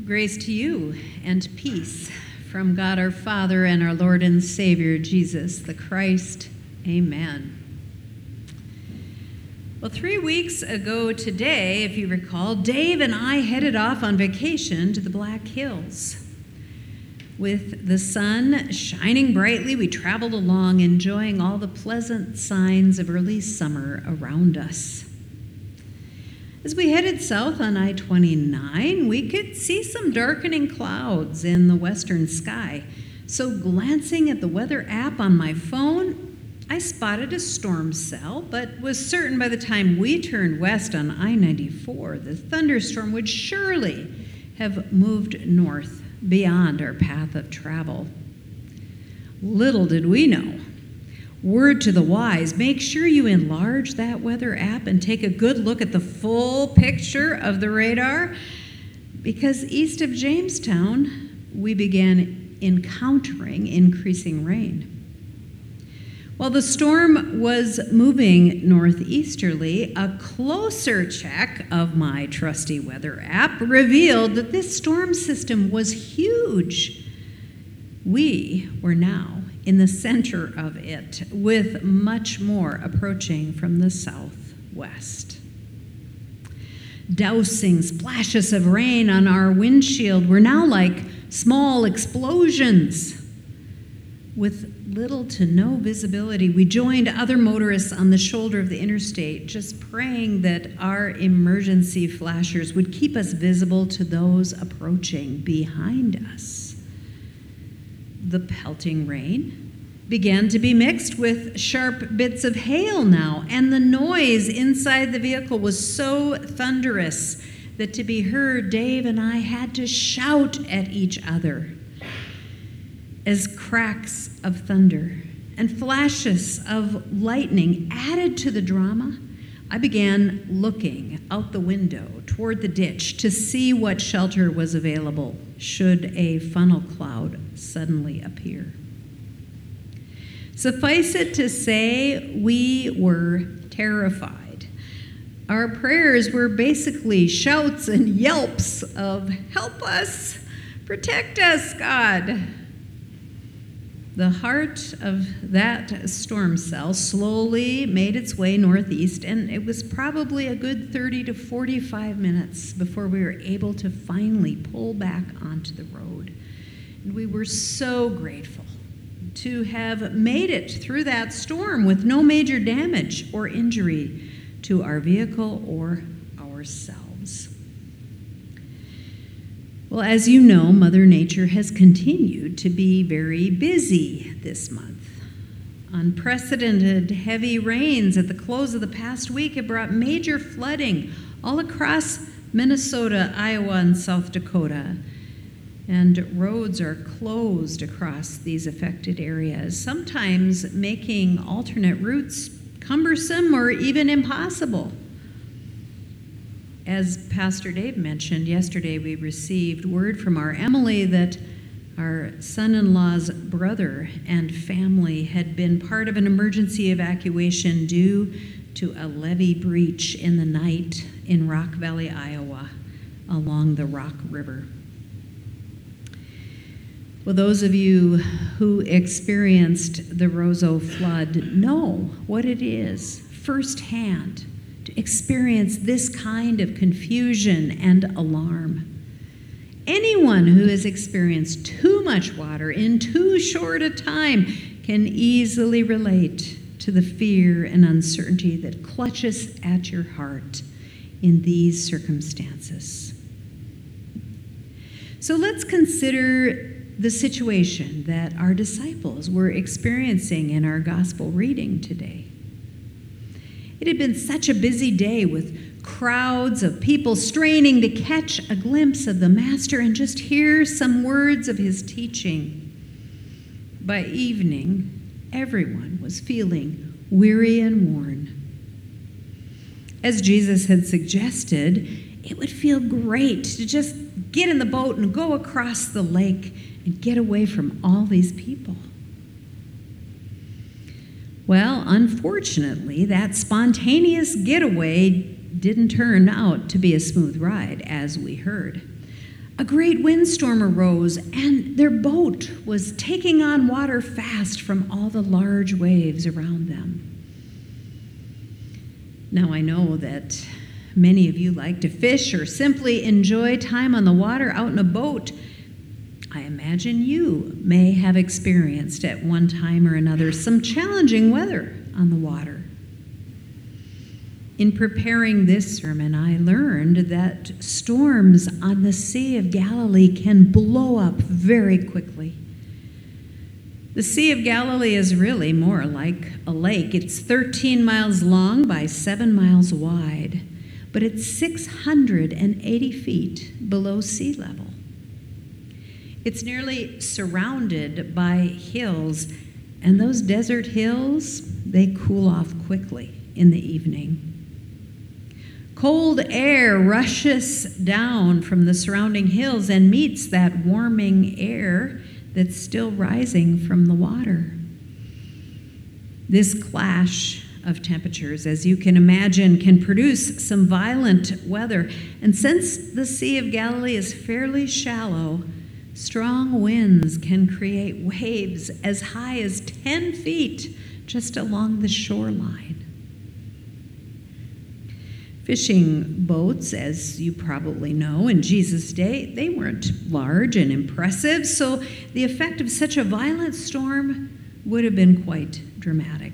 Grace to you and peace from God our Father and our Lord and Savior, Jesus the Christ. Amen. Well, 3 weeks ago today, if you recall, Dave and I headed off on vacation to the Black Hills. With the sun shining brightly, we traveled along, enjoying all the pleasant signs of early summer around us. As we headed south on I-29, we could see some darkening clouds in the western sky. So glancing at the weather app on my phone, I spotted a storm cell, but was certain by the time we turned west on I-94, the thunderstorm would surely have moved north beyond our path of travel. Little did we know. Word to the wise, make sure you enlarge that weather app and take a good look at the full picture of the radar, because east of Jamestown, we began encountering increasing rain. While the storm was moving northeasterly, a closer check of my trusty weather app revealed that this storm system was huge. We were now in the center of it, with much more approaching from the southwest. Dousing splashes of rain on our windshield were now like small explosions. With little to no visibility, we joined other motorists on the shoulder of the interstate, just praying that our emergency flashers would keep us visible to those approaching behind us. The pelting rain began to be mixed with sharp bits of hail now, and the noise inside the vehicle was so thunderous that to be heard, Dave and I had to shout at each other. As cracks of thunder and flashes of lightning added to the drama, I began looking out the window toward the ditch to see what shelter was available should a funnel cloud suddenly appear. Suffice it to say, we were terrified. Our prayers were basically shouts and yelps of, "Help us, protect us, God." The heart of that storm cell slowly made its way northeast, and it was probably a good 30 to 45 minutes before we were able to finally pull back onto the road. And we were so grateful to have made it through that storm with no major damage or injury to our vehicle or ourselves. Well, as you know, Mother Nature has continued to be very busy this month. Unprecedented heavy rains at the close of the past week have brought major flooding all across Minnesota, Iowa, and South Dakota. And roads are closed across these affected areas, sometimes making alternate routes cumbersome or even impossible. As Pastor Dave mentioned, yesterday we received word from our Emily that our son-in-law's brother and family had been part of an emergency evacuation due to a levee breach in the night in Rock Valley, Iowa, along the Rock River. Well, those of you who experienced the Roseau flood know what it is firsthand to experience this kind of confusion and alarm. Anyone who has experienced too much water in too short a time can easily relate to the fear and uncertainty that clutches at your heart in these circumstances. So let's consider the situation that our disciples were experiencing in our gospel reading today. It had been such a busy day with crowds of people straining to catch a glimpse of the Master and just hear some words of his teaching. By evening, everyone was feeling weary and worn. As Jesus had suggested, it would feel great to just get in the boat and go across the lake and get away from all these people. Well, unfortunately, that spontaneous getaway didn't turn out to be a smooth ride, as we heard. A great windstorm arose, and their boat was taking on water fast from all the large waves around them. Now, I know that many of you like to fish or simply enjoy time on the water out in a boat. I imagine you may have experienced at one time or another some challenging weather on the water. In preparing this sermon, I learned that storms on the Sea of Galilee can blow up very quickly. The Sea of Galilee is really more like a lake. It's 13 miles long by 7 miles wide, but it's 680 feet below sea level. It's nearly surrounded by hills, and those desert hills, they cool off quickly in the evening. Cold air rushes down from the surrounding hills and meets that warming air that's still rising from the water. This clash of temperatures, as you can imagine, can produce some violent weather. And since the Sea of Galilee is fairly shallow, strong winds can create waves as high as 10 feet just along the shoreline. Fishing boats, as you probably know, in Jesus' day, they weren't large and impressive, so the effect of such a violent storm would have been quite dramatic.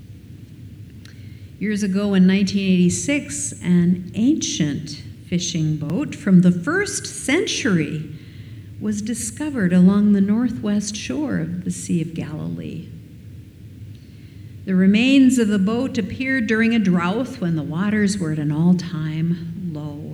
Years ago in 1986, an ancient fishing boat from the 1st century was discovered along the northwest shore of the Sea of Galilee. The remains of the boat appeared during a drought when the waters were at an all-time low.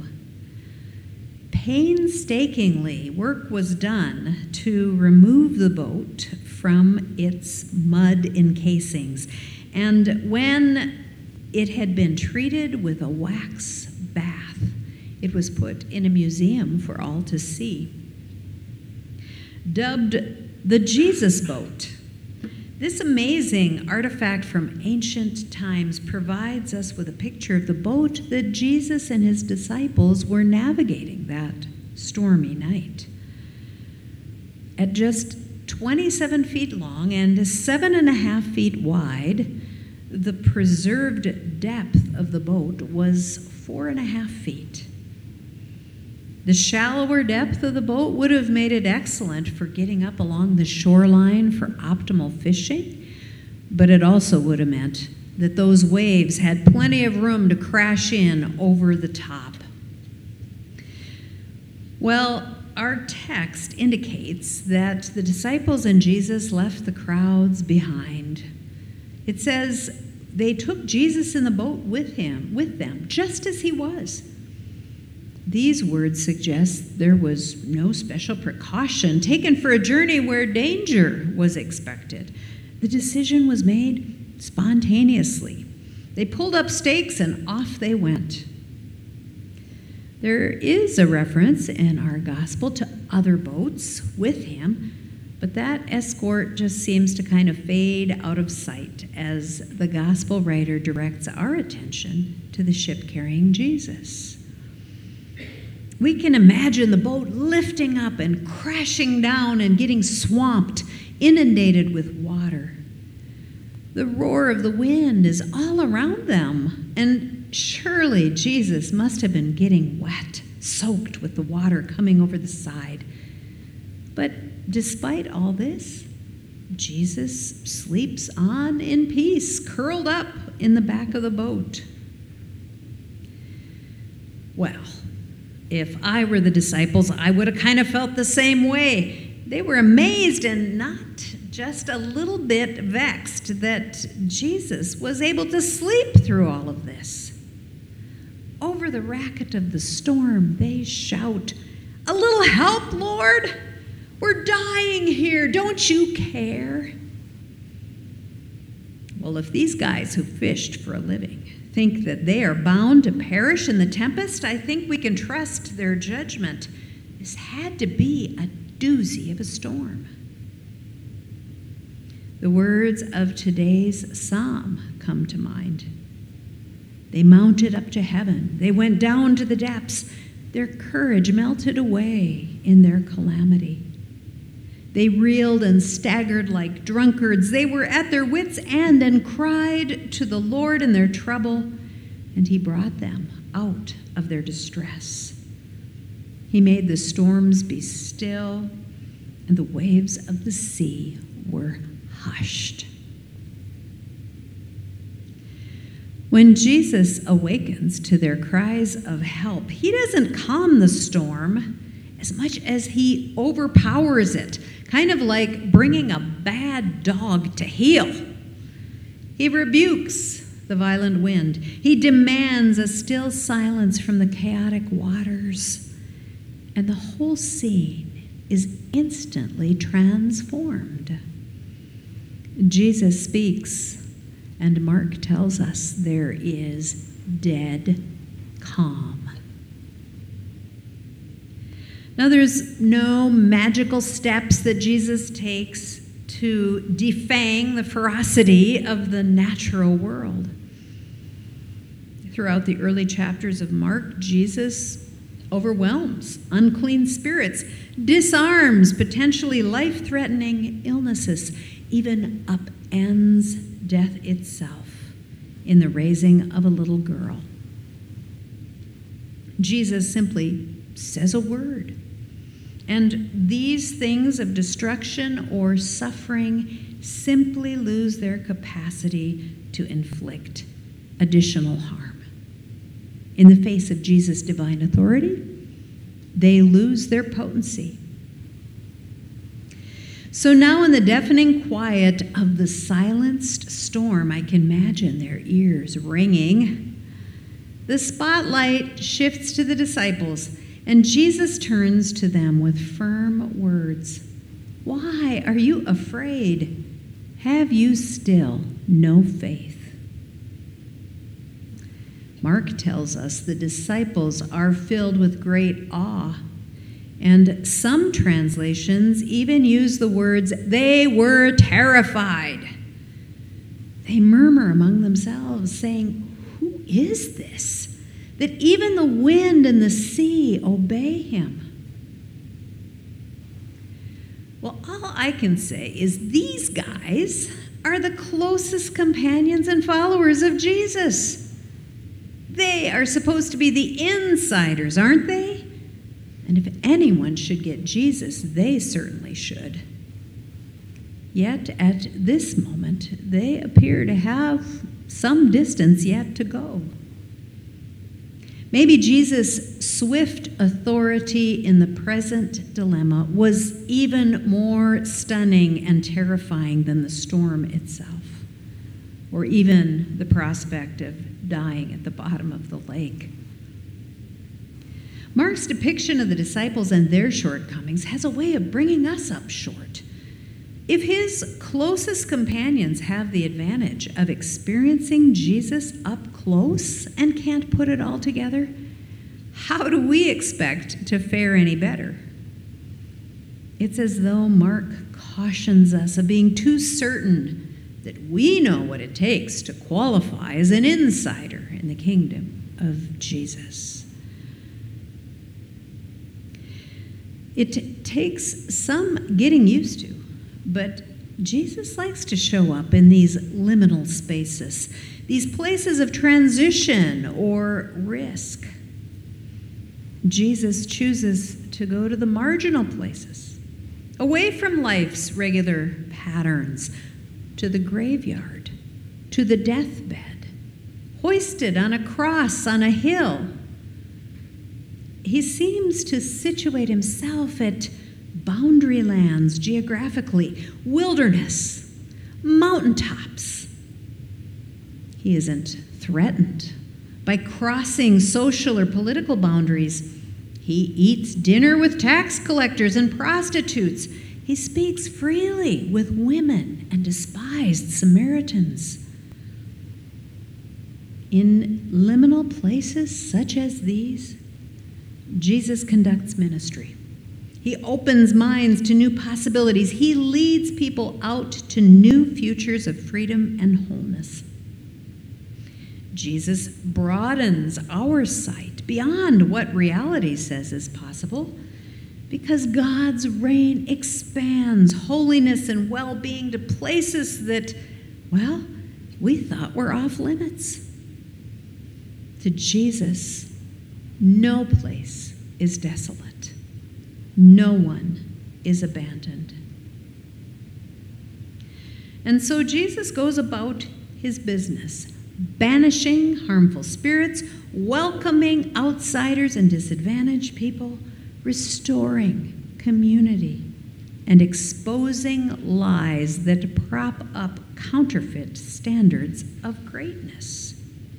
Painstakingly, work was done to remove the boat from its mud encasings, and when it had been treated with a wax bath, it was put in a museum for all to see. Dubbed the Jesus Boat, this amazing artifact from ancient times provides us with a picture of the boat that Jesus and his disciples were navigating that stormy night. At just 27 feet long and 7.5 feet wide, the preserved depth of the boat was 4.5 feet. The shallower depth of the boat would have made it excellent for getting up along the shoreline for optimal fishing, but it also would have meant that those waves had plenty of room to crash in over the top. Well, our text indicates that the disciples and Jesus left the crowds behind. It says they took Jesus in the boat with them, just as he was. These words suggest there was no special precaution taken for a journey where danger was expected. The decision was made spontaneously. They pulled up stakes and off they went. There is a reference in our gospel to other boats with him, but that escort just seems to kind of fade out of sight as the gospel writer directs our attention to the ship carrying Jesus. We can imagine the boat lifting up and crashing down and getting swamped, inundated with water. The roar of the wind is all around them, and surely Jesus must have been getting wet, soaked with the water coming over the side. But despite all this, Jesus sleeps on in peace, curled up in the back of the boat. Well, if I were the disciples, I would have kind of felt the same way. They were amazed and not just a little bit vexed that Jesus was able to sleep through all of this. Over the racket of the storm, they shout, "A little help, Lord! We're dying here. Don't you care?" Well, if these guys who fished for a living think that they are bound to perish in the tempest, I think we can trust their judgment. This had to be a doozy of a storm. The words of today's psalm come to mind. They mounted up to heaven. They went down to the depths. Their courage melted away in their calamity. They reeled and staggered like drunkards. They were at their wits' end and cried to the Lord in their trouble, and he brought them out of their distress. He made the storms be still, and the waves of the sea were hushed. When Jesus awakens to their cries of help, he doesn't calm the storm as much as he overpowers it, kind of like bringing a bad dog to heel. He rebukes the violent wind. He demands a still silence from the chaotic waters, and the whole scene is instantly transformed. Jesus speaks, and Mark tells us there is dead calm. Now, there's no magical steps that Jesus takes to defang the ferocity of the natural world. Throughout the early chapters of Mark, Jesus overwhelms unclean spirits, disarms potentially life-threatening illnesses, even upends death itself in the raising of a little girl. Jesus simply says a word, and these things of destruction or suffering simply lose their capacity to inflict additional harm. In the face of Jesus' divine authority, they lose their potency. So now in the deafening quiet of the silenced storm, I can imagine their ears ringing. The spotlight shifts to the disciples, and Jesus turns to them with firm words. Why are you afraid? Have you still no faith? Mark tells us the disciples are filled with great awe, and some translations even use the words, they were terrified. They murmur among themselves, saying, who is this, that even the wind and the sea obey him? Well, all I can say is these guys are the closest companions and followers of Jesus. They are supposed to be the insiders, aren't they? And if anyone should get Jesus, they certainly should. Yet at this moment, they appear to have some distance yet to go. Maybe Jesus' swift authority in the present dilemma was even more stunning and terrifying than the storm itself, or even the prospect of dying at the bottom of the lake. Mark's depiction of the disciples and their shortcomings has a way of bringing us up short. If his closest companions have the advantage of experiencing Jesus up close and can't put it all together, how do we expect to fare any better? It's as though Mark cautions us of being too certain that we know what it takes to qualify as an insider in the kingdom of Jesus. It takes some getting used to, but Jesus likes to show up in these liminal spaces, these places of transition or risk. Jesus chooses to go to the marginal places, away from life's regular patterns, to the graveyard, to the deathbed, hoisted on a cross on a hill. He seems to situate himself at boundary lands geographically, wilderness, mountaintops. He isn't threatened by crossing social or political boundaries. He eats dinner with tax collectors and prostitutes. He speaks freely with women and despised Samaritans. In liminal places such as these, Jesus conducts ministry. He opens minds to new possibilities. He leads people out to new futures of freedom and wholeness. Jesus broadens our sight beyond what reality says is possible, because God's reign expands holiness and well-being to places that, well, we thought were off limits. To Jesus, no place is desolate. No one is abandoned. And so Jesus goes about his business, banishing harmful spirits, welcoming outsiders and disadvantaged people, restoring community, and exposing lies that prop up counterfeit standards of greatness.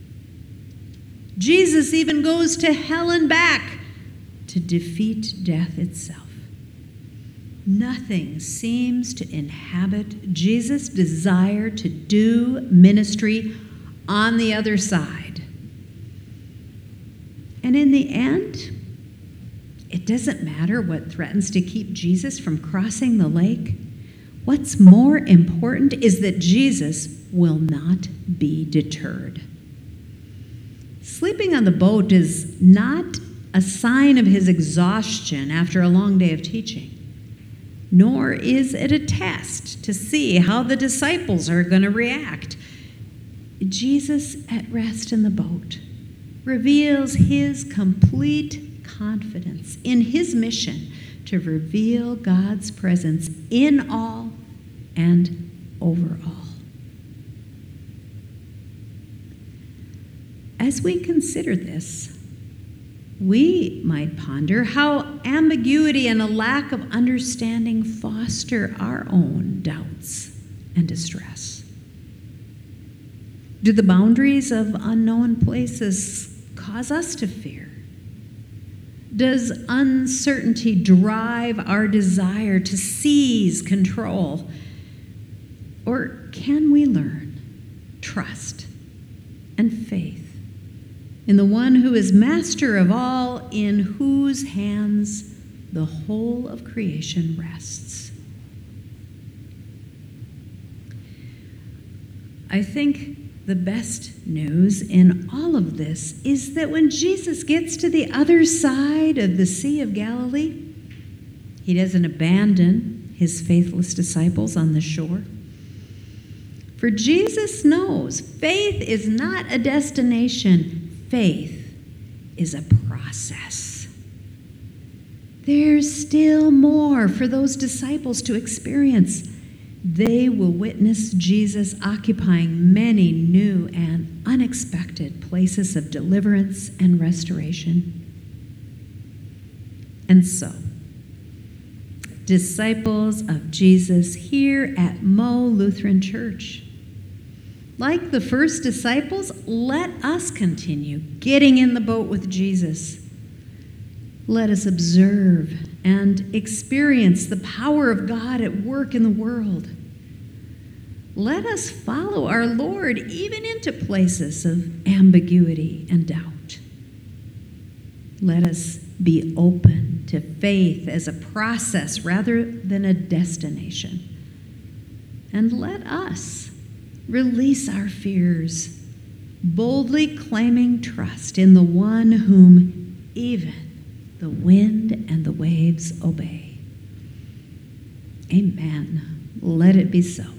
Jesus even goes to hell and back to defeat death itself. Nothing seems to inhabit Jesus' desire to do ministry on the other side. And in the end, it doesn't matter what threatens to keep Jesus from crossing the lake. What's more important is that Jesus will not be deterred. Sleeping on the boat is not a sign of his exhaustion after a long day of teaching, nor is it a test to see how the disciples are going to react. Jesus, at rest in the boat, reveals his complete confidence in his mission to reveal God's presence in all and over all. As we consider this, we might ponder how ambiguity and a lack of understanding foster our own doubts and distress. Do the boundaries of unknown places cause us to fear? Does uncertainty drive our desire to seize control? Or can we learn trust and faith in the one who is master of all, in whose hands the whole of creation rests? I think the best news in all of this is that when Jesus gets to the other side of the Sea of Galilee, he doesn't abandon his faithless disciples on the shore. For Jesus knows faith is not a destination. Faith is a process. There's still more for those disciples to experience. They will witness Jesus occupying many new and unexpected places of deliverance and restoration. And so, disciples of Jesus here at Mo Lutheran Church, like the first disciples, let us continue getting in the boat with Jesus. Let us observe and experience the power of God at work in the world. Let us follow our Lord even into places of ambiguity and doubt. Let us be open to faith as a process rather than a destination. And let us release our fears, boldly claiming trust in the one whom even the wind and the waves obey. Amen. Let it be so.